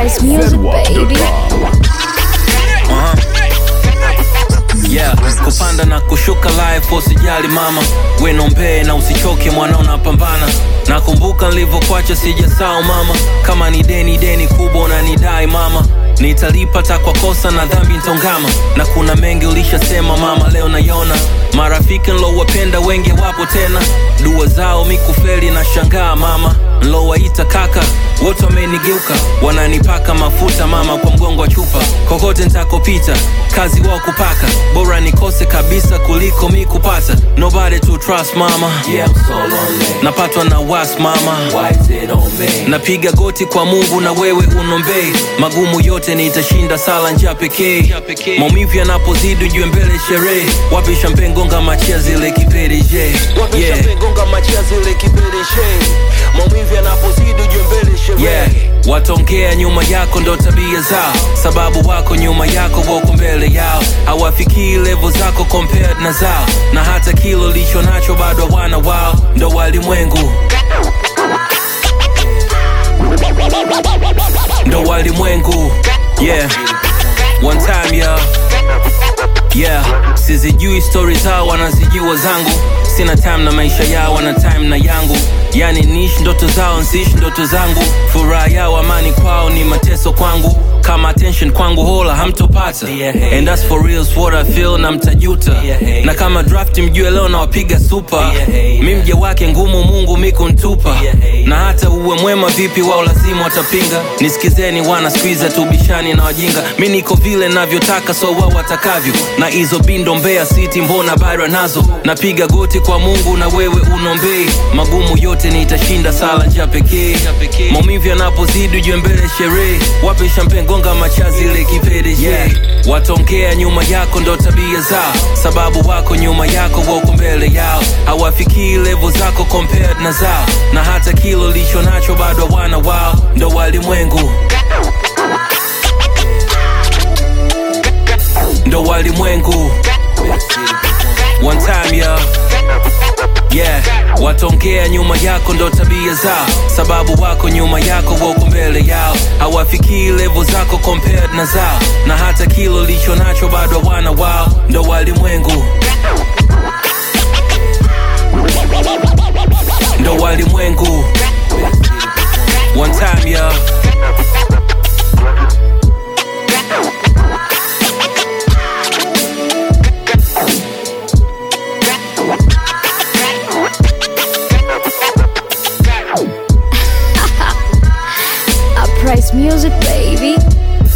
Price Music, baby. Yeah, kupanda na kushuka life usijali mama, we nombee na usichoke mwana unapambana. Nakumbuka nilivyokuacha sijasahau mama, kama ni deni kubwa unanidai mama, nitalipa kwa kosa na dhambi ntongama. Na kuna mengi ulishasema mama, leo nayona. Marafiki nilowapenda wengi wapo tena, dua zao mikufeli na shangaa mama. Nilowaita kaka wote wamenigeuka, wananipaka mafuta mama kwa mgongo wa chupa. Kokote nitakopita kazi wao kupaka, bora nikose kabisa kuliko mi kupata. Nobody to trust mama, yeah I'm so lonely. Napatwa na was mama, why is it on me? Napiga goti kwa Mungu na wewe unombei, magumu yote nitashinda sala njia pekee. Maumivu yanapozidi ujue mbele sherehe, wapi champagne gonga machia zile kipedeje, wapi champagne gonga machia zile kipedeje. Maumivu yanapozidi ujue mbele sherehe, yeah. Watongea nyuma yako ndo tabia zao, sababu wako nyuma yako wako mbele yao. Hawafikii level zako compared na zao, na hata kilo licho nacho bado wana wao. Ndo walimwengu, ndo walimwengu, yeah. One time yeah, sizijui story zao wanazijua zangu. Sina time na maisha yao, wana time na yangu. Yani niishi ndoto zao, nsiishi ndoto zangu. Furaha yao amani kwao ni mateso kwangu. Kama attention kwangu hola hamtopata, and that's for real what I feel na mtajuta. Na kama draft mjue leo na wapiga super, mi mje wake ngumu Mungu miku ntupa. Na hata uwe mwema vipi wao lazima watapinga. Nisikizeni wana squeeze tubishani na wajinga. Mi niko vile navyotaka so wao watakavyo, na hizo bindo Mbeya City mbona bara nazo. Napiga goti kwa Mungu na wewe unombei, magumu yote nitashinda sala njia pekee. Maumivu yanapozidi ujue mbele sherehe, wapi champagne gonga machazi ile kipedeje, yeah. Watongea nyuma yako ndo tabia zao, sababu wako nyuma yako wako mbele yao. Hawafikii level zako compared na zao, na hata kilo licho nacho bado wana wao. Ndo walimwengu, ndo walimwengu. One time yeah. Watongea nyuma yako ndo tabia zao, sababu wako nyuma yako wako mbele yao. Hawafikii level zako compared na zao, na hata kilo licho nacho bado wana wao. Ndo walimwengu, ndo walimwengu. One time Price Music, baby.